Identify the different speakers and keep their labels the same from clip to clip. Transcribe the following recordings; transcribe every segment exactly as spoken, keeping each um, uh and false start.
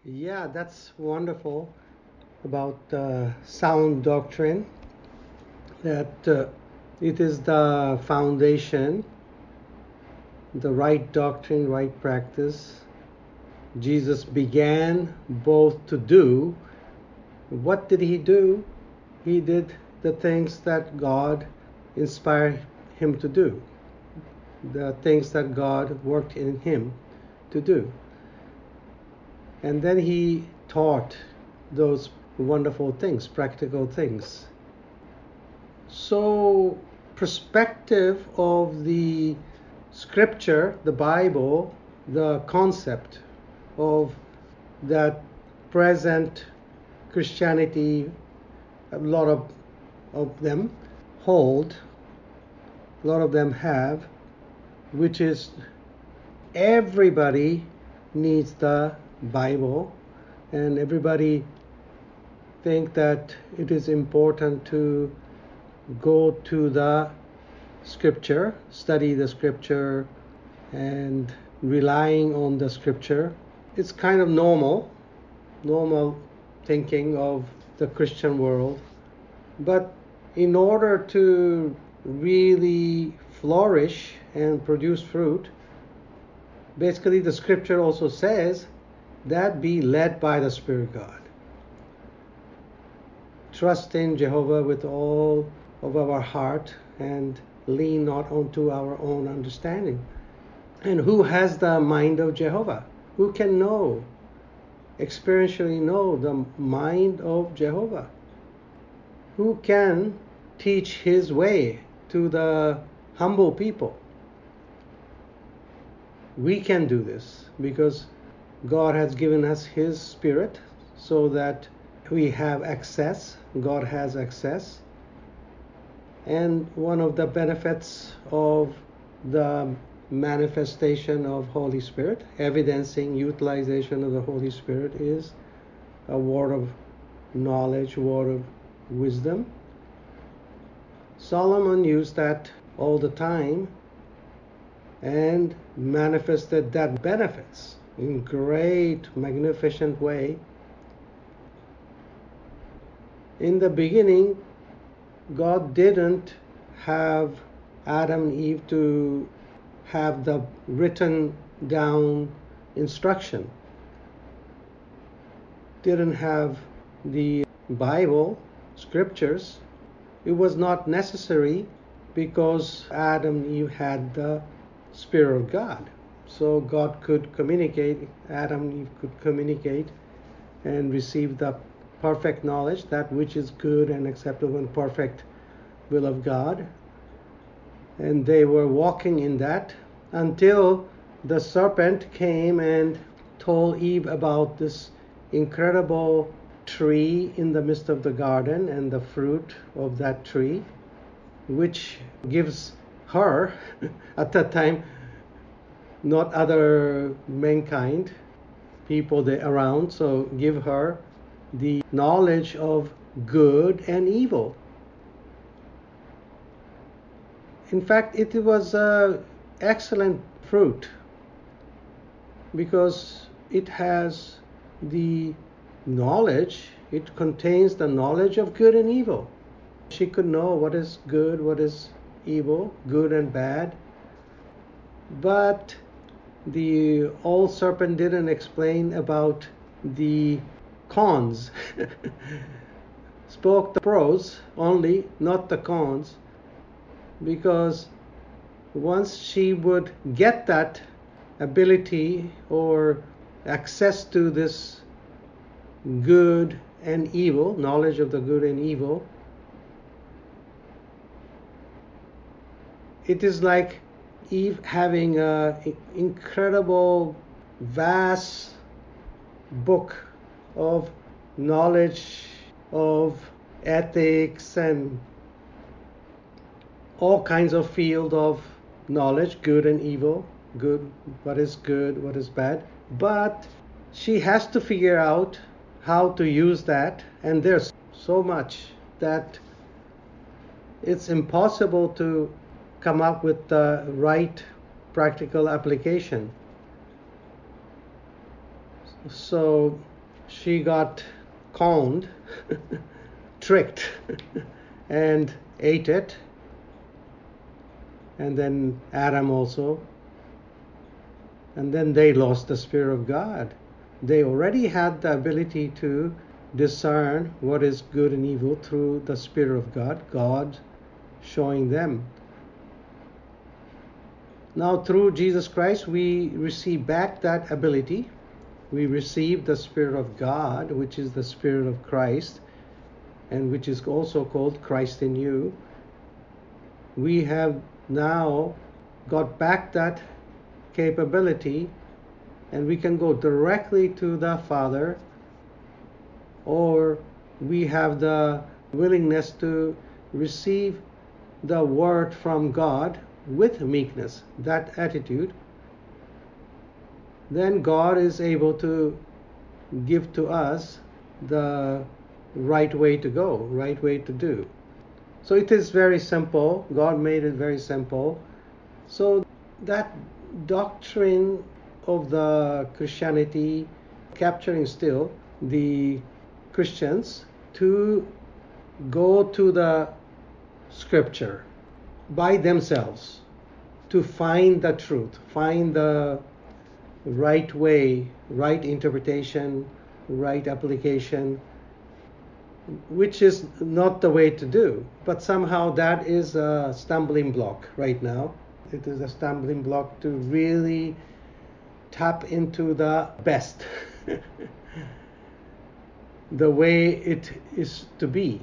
Speaker 1: Yeah, that's wonderful about uh, sound doctrine, that uh, it is the foundation, the right doctrine, right practice. Jesus began both to do. What did he do? He did the things that God inspired him to do, the things that God worked in him to do. And then he taught those wonderful things, practical things. So, perspective of the scripture, the Bible, the concept of that present Christianity, a lot of, of them hold, a lot of them have, which is everybody needs the Bible, and everybody think that it is important to go to the scripture, study the scripture, and relying on the scripture. It's kind of normal, normal thinking of the Christian world. But in order to really flourish and produce fruit, basically the scripture also says that be led by the Spirit of God. Trust in Jehovah with all of our heart and lean not onto our own understanding. And who has the mind of Jehovah? Who can know, experientially know the mind of Jehovah? Who can teach his way to the humble people? We can do this because God has given us his Spirit so that we have access. God has access. And one of the benefits of the manifestation of Holy Spirit, evidencing utilization of the Holy Spirit, is a word of knowledge, word of wisdom. Solomon used that all the time and manifested that benefits in great, magnificent way. In the beginning, God didn't have Adam and Eve to have the written down instruction. Didn't have the Bible, scriptures. It was not necessary because Adam and Eve had the Spirit of God. So God could communicate, Adam and Eve could communicate and receive the perfect knowledge, that which is good and acceptable and perfect will of God. And they were walking in that until the serpent came and told Eve about this incredible tree in the midst of the garden and the fruit of that tree, which gives her, at that time, not other mankind, people they around, so give her the knowledge of good and evil. In fact, it was an excellent fruit because it has the knowledge, it contains the knowledge of good and evil. She could know what is good, what is evil, good and bad. But the old serpent didn't explain about the cons. Spoke the pros only, not the cons, because once she would get that ability or access to this good and evil, knowledge of the good and evil, it is like Eve having an incredible, vast book of knowledge of ethics and all kinds of field of knowledge, good and evil, good, what is good, what is bad. But she has to figure out how to use that, and there's so much that it's impossible to come up with the right practical application. So she got conned, tricked, and ate it. And then Adam also. And then they lost the Spirit of God. They already had the ability to discern what is good and evil through the Spirit of God, God showing them. Now through Jesus Christ we receive back that ability. We receive the Spirit of God, which is the Spirit of Christ, and which is also called Christ in you. We have now got back that capability, and we can go directly to the Father, or we have the willingness to receive the word from God with meekness, that attitude. Then God is able to give to us the right way to go, right way to do. So it is very simple. God made it very simple. So that doctrine of the Christianity, capturing still the Christians to go to the scripture by themselves, to find the truth, find the right way, right interpretation, right application, which is not the way to do. But somehow that is a stumbling block right now. It is a stumbling block to really tap into the best, the way it is to be.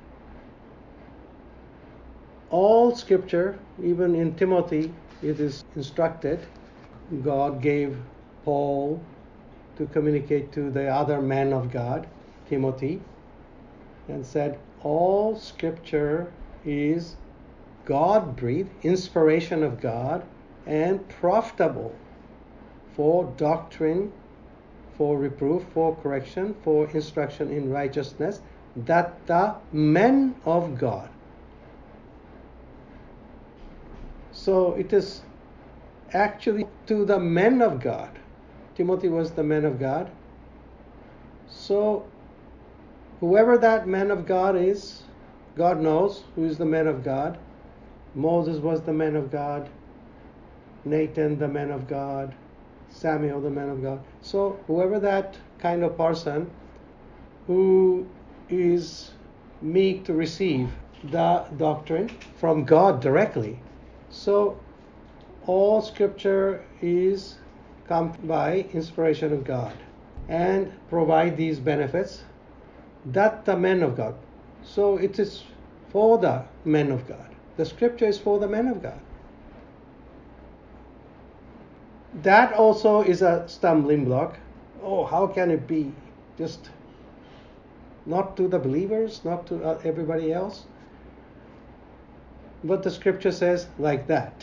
Speaker 1: All scripture, even in Timothy, it is instructed. God gave Paul to communicate to the other man of God, Timothy, and said, all scripture is God-breathed, inspiration of God, and profitable for doctrine, for reproof, for correction, for instruction in righteousness, that the men of God. So it is actually to the men of God. Timothy was the man of God. So whoever that man of God is, God knows who is the man of God. Moses was the man of God. Nathan, the man of God. Samuel, the man of God. So whoever that kind of person who is meek to receive the doctrine from God directly. So all scripture is come by inspiration of God and provide these benefits that the men of God. So it is for the men of God. The scripture is for the men of God. That also is a stumbling block. Oh, how can it be? Just not to the believers, not to uh, everybody else. But the scripture says like that.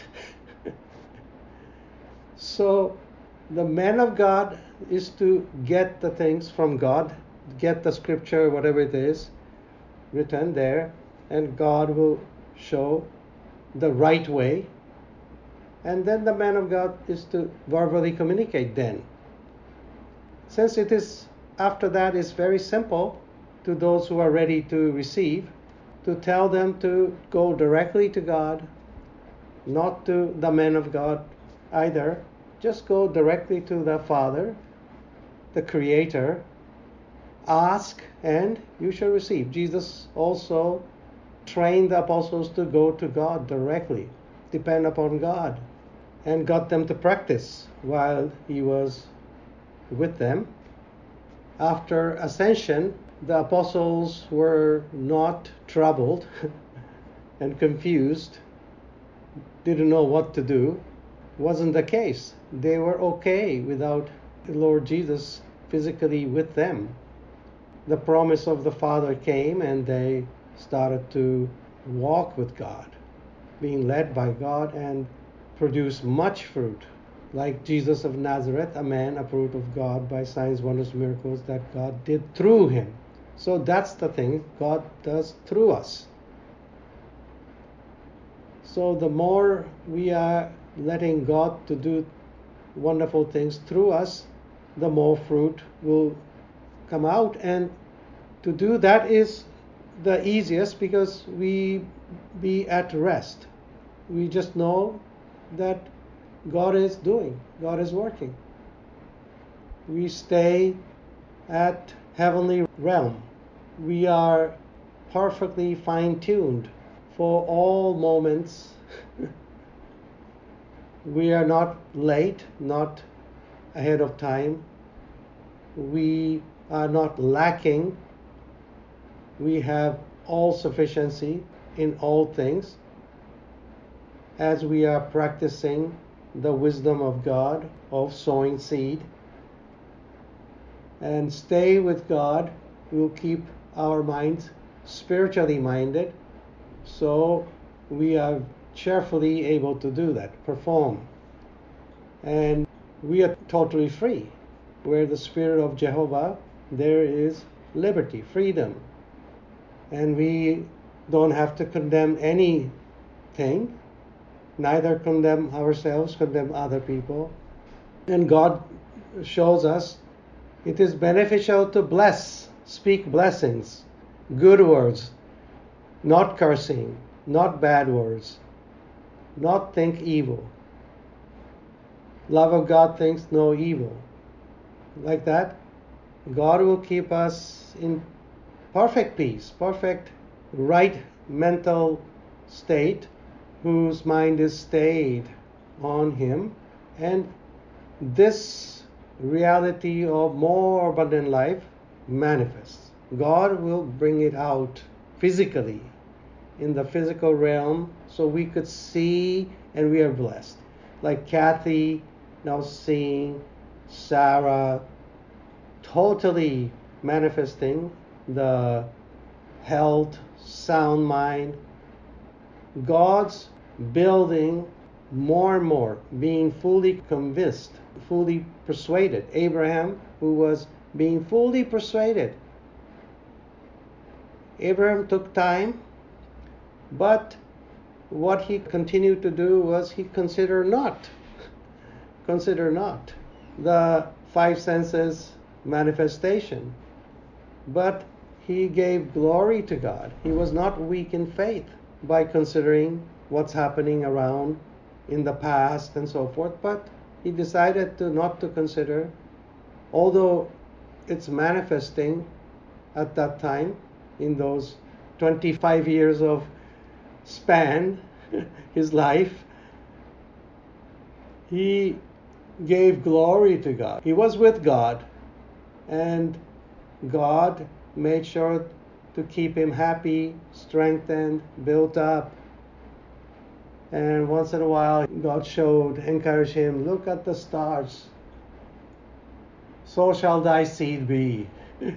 Speaker 1: So the man of God is to get the things from God, get the scripture, whatever it is, written there, and God will show the right way. And then the man of God is to verbally communicate then. Since it is, after that, is very simple to those who are ready to receive, to tell them to go directly to God, not to the man of God either. Just go directly to the Father, the Creator. Ask and you shall receive. Jesus also trained the apostles to go to God directly, depend upon God, and got them to practice while he was with them. After ascension, the apostles were not troubled and confused, didn't know what to do. Wasn't the case. They were okay without the Lord Jesus physically with them. The promise of the Father came and they started to walk with God, being led by God, and produce much fruit. Like Jesus of Nazareth, a man approved of God by signs, wonders, miracles that God did through him. So that's the thing God does through us. So the more we are letting God to do wonderful things through us, the more fruit will come out. And to do that is the easiest because we be at rest. We just know that God is doing, God is working. We stay at heavenly realm. We are perfectly fine-tuned for all moments. We are not late, not ahead of time. We are not lacking. We have all sufficiency in all things as we are practicing the wisdom of God of sowing seed. And stay with God will keep our minds spiritually minded, so we are cheerfully able to do that, perform. And we are totally free. Where the Spirit of Jehovah, there is liberty, freedom. And we don't have to condemn anything, neither condemn ourselves, condemn other people. And God shows us it is beneficial to bless, speak blessings, good words, not cursing, not bad words, not think evil. Love of God thinks no evil. Like that, God will keep us in perfect peace, perfect right mental state, whose mind is stayed on Him. And this reality of more abundant life manifests. God will bring it out physically in the physical realm so we could see, and we are blessed. Like Kathy now seeing, Sarah totally manifesting the health, sound mind. God's building more and more, being fully convinced, fully persuaded. Abraham, who was being fully persuaded. Abraham took time, but what he continued to do was he considered not, consider not the five senses manifestation, but he gave glory to God. He was not weak in faith by considering what's happening around in the past and so forth, but he decided to not to consider, although it's manifesting at that time in those twenty-five years of span, his life. He gave glory to God. He was with God, and God made sure to keep him happy, strengthened, built up. And once in a while, God showed, encouraged him, look at the stars. So shall thy seed be.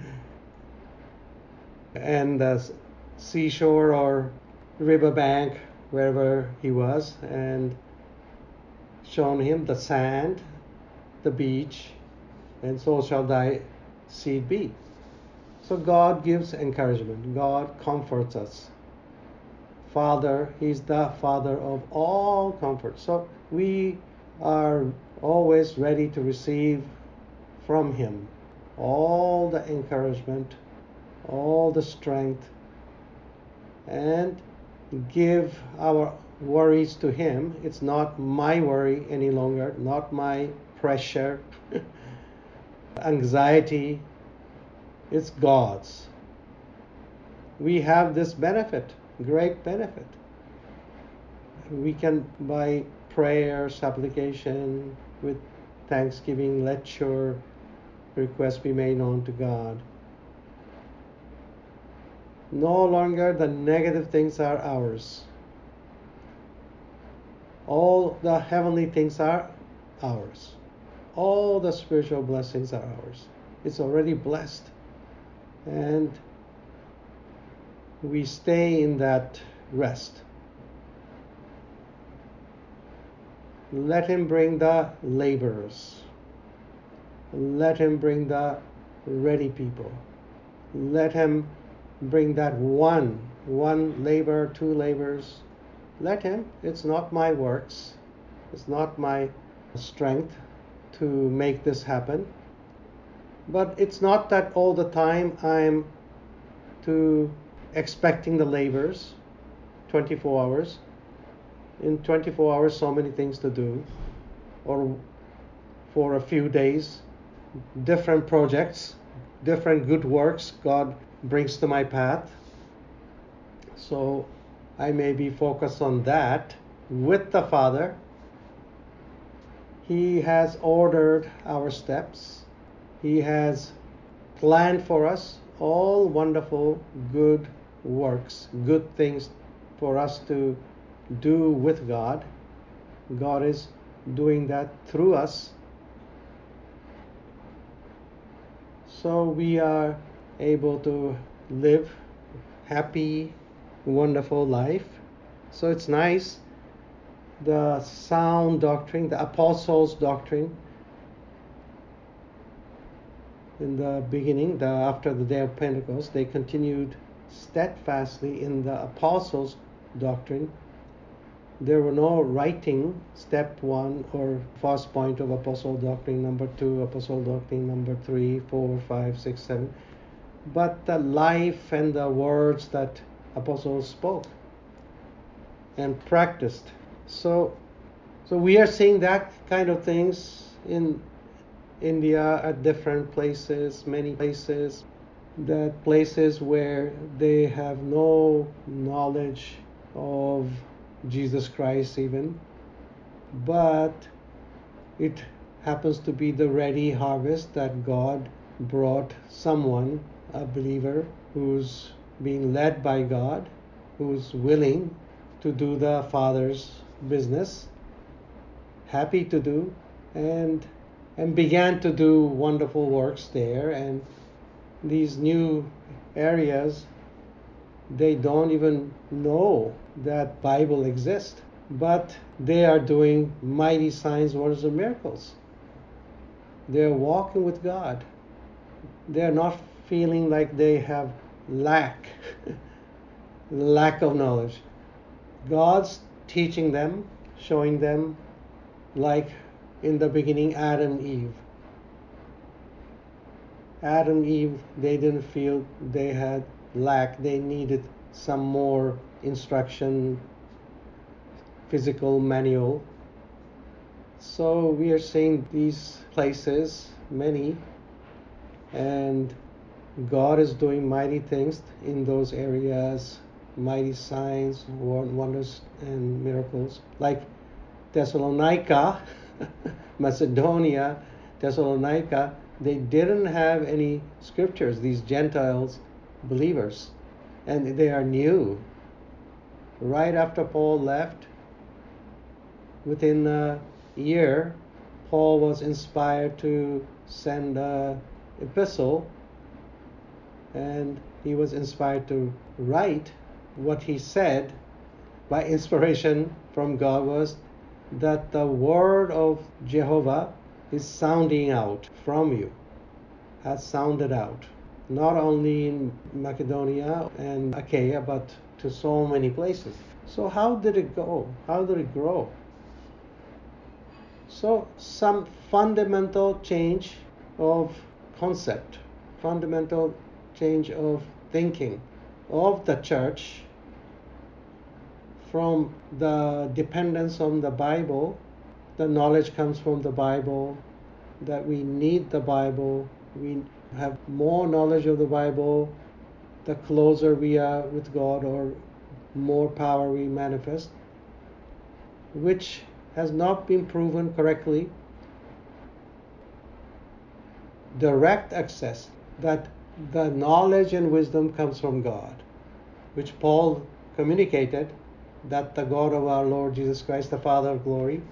Speaker 1: And the seashore or riverbank, wherever he was, and shown him the sand, the beach, and so shall thy seed be. So God gives encouragement. God comforts us. Father, He's the Father of all comfort. So we are always ready to receive from Him all the encouragement, all the strength, and give our worries to Him. It's not my worry any longer, not my pressure, anxiety. It's God's. We have this benefit, great benefit. We can, by prayer, supplication, with thanksgiving, let your requests be made known to God. No longer the negative things are ours. All the heavenly things are ours. All the spiritual blessings are ours. It's already blessed. And we stay in that rest. Let Him bring the laborers. Let Him bring the ready people. Let Him bring that one, one labor, two labors. Let Him. It's not my works. It's not my strength to make this happen. But it's not that all the time I'm to expecting the labors twenty-four hours. In twenty-four hours, so many things to do. Or for a few days, different projects, different good works God brings to my path. So I may be focused on that with the Father. He has ordered our steps. He has planned for us all wonderful good works, good things for us to do with God. God is doing that through us. So we are able to live happy, wonderful life. So it's nice. The sound doctrine, the apostles' doctrine, in the beginning, the, after the day of Pentecost, they continued steadfastly in the apostles' doctrine. There were no writing, step one or first point of apostle doctrine, number two, apostle doctrine, number three, four, five, six, seven. But the life and the words that apostles spoke and practiced. So, so we are seeing that kind of things in India at different places, many places, that places where they have no knowledge of Jesus Christ even, but it happens to be the ready harvest that God brought someone, a believer, who's being led by God, who's willing to do the Father's business, happy to do, and and began to do wonderful works there. And these new areas, they don't even know that Bible exists, but they are doing mighty signs, wonders, and miracles. They're walking with God. They're not feeling like they have lack, lack of knowledge. God's teaching them, showing them, like in the beginning, Adam and Eve. Adam and Eve, they didn't feel they had lack. They needed some more instruction, physical manual. So we are seeing these places, many, and God is doing mighty things in those areas, mighty signs, wonders, and miracles. Like Thessalonica, Macedonia, Thessalonica, they didn't have any scriptures, these Gentiles believers, and they are new. Right after Paul left, within a year, Paul was inspired to send an epistle, and he was inspired to write. What he said by inspiration from God was that the word of Jehovah is sounding out from you, has sounded out, not only in Macedonia and Achaia, but to so many places. So how did it go? How did it grow? So some fundamental change of concept, fundamental change of thinking of the church, from the dependence on the Bible. The knowledge comes from the Bible, that we need the Bible. We have more knowledge of the Bible, the closer we are with God, or more power we manifest, which has not been proven correctly. Direct access, that the knowledge and wisdom comes from God, which Paul communicated, that the God of our Lord Jesus Christ, the Father of glory,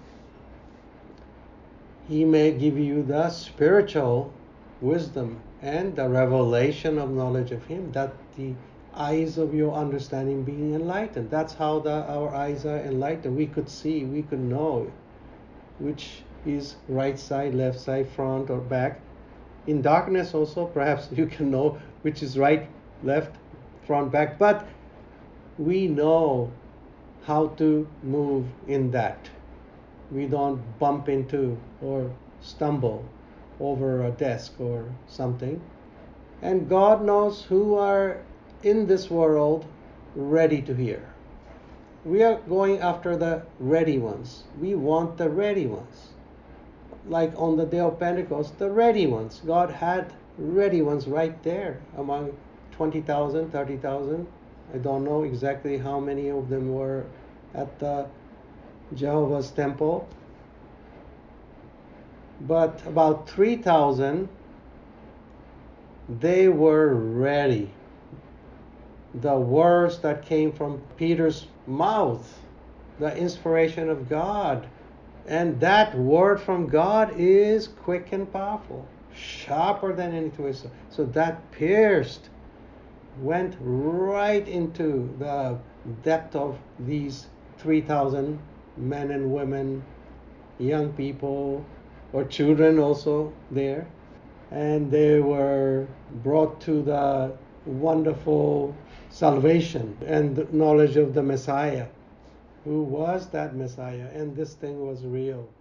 Speaker 1: He may give you the spiritual wisdom and the revelation of knowledge of Him, that the eyes of your understanding being enlightened. That's how the, our eyes are enlightened. We could see, we could know which is right side, left side, front or back. In darkness also, perhaps you can know which is right, left, front, back. But we know how to move in that. We don't bump into or stumble. over a desk or something. And God knows who are in this world ready to hear. We are going after the ready ones. We want the ready ones. Like on the day of Pentecost, the ready ones. God had ready ones right there among twenty thousand, thirty thousand. I don't know exactly how many of them were at the Jehovah's temple. But about three thousand, they were ready. The words that came from Peter's mouth, the inspiration of God. And that word from God is quick and powerful, sharper than any two-edged sword. So that pierced, went right into the depth of these three thousand men and women, young people, or children also there. And they were brought to the wonderful salvation and the knowledge of the Messiah. Who was that Messiah? And this thing was real.